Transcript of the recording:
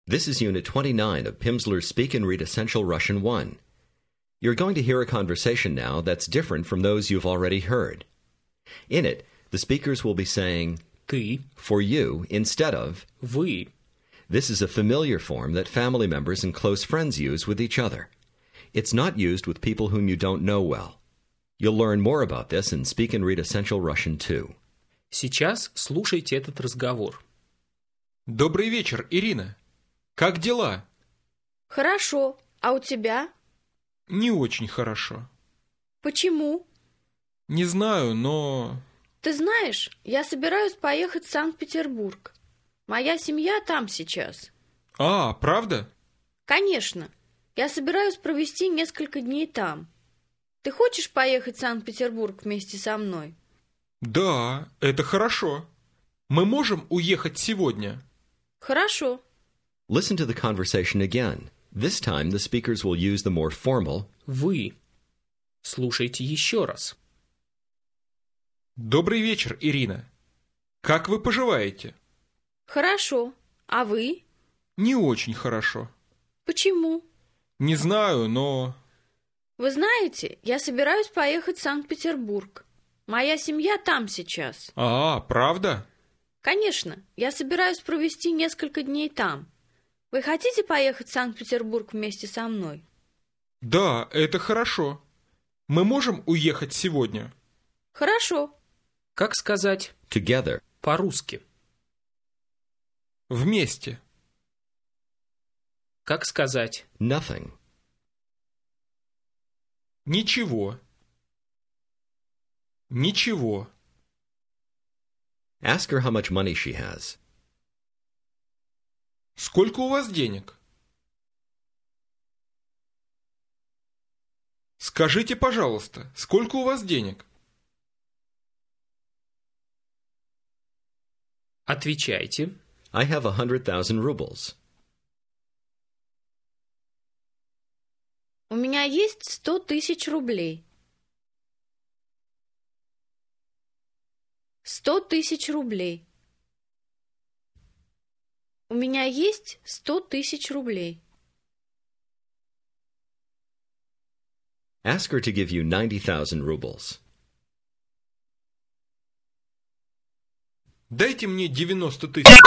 This is Unit 29 of Pimsleur's Speak and Read Essential Russian 1. You're going to hear a conversation now that's different from those you've already heard. In it, the speakers will be saying ты, for you instead of вы. This is a familiar form that family members and close friends use with each other. It's not used with people whom you don't know well. You'll learn more about this in Speak and Read Essential Russian 2. Сейчас слушайте этот разговор. Добрый вечер, Ирина. Как дела? Хорошо. А у тебя? Не очень хорошо. Почему? Не знаю, но... Ты знаешь, я собираюсь поехать в Санкт-Петербург. Моя семья там сейчас. А, правда? Конечно. Я собираюсь провести несколько дней там. Ты хочешь поехать в Санкт-Петербург вместе со мной? Да, это хорошо. Мы можем уехать сегодня? Хорошо. Listen to the conversation again. This time the speakers will use the more formal Вы. Слушайте еще раз. Добрый вечер, Ирина. Как вы поживаете? Хорошо. А вы? Не очень хорошо. Почему? Не знаю, но... Вы знаете, я собираюсь поехать в Санкт-Петербург. Моя семья там сейчас. А, правда? Конечно, я собираюсь провести несколько дней там. Вы хотите поехать в Санкт-Петербург вместе со мной? Да, это хорошо. Мы можем уехать сегодня? Хорошо. Как сказать together. по-русски? Вместе. Как сказать Nothing. Ничего. Ничего. Ask her how much money she has. Сколько у вас денег? Скажите, пожалуйста, сколько у вас денег? Отвечайте. I have 100,000 rubles. У меня есть 100 тысяч рублей. 100 тысяч рублей. У меня есть 100 тысяч рублей. Ask her to give you 90,000 rubles. Дайте мне 90 тысяч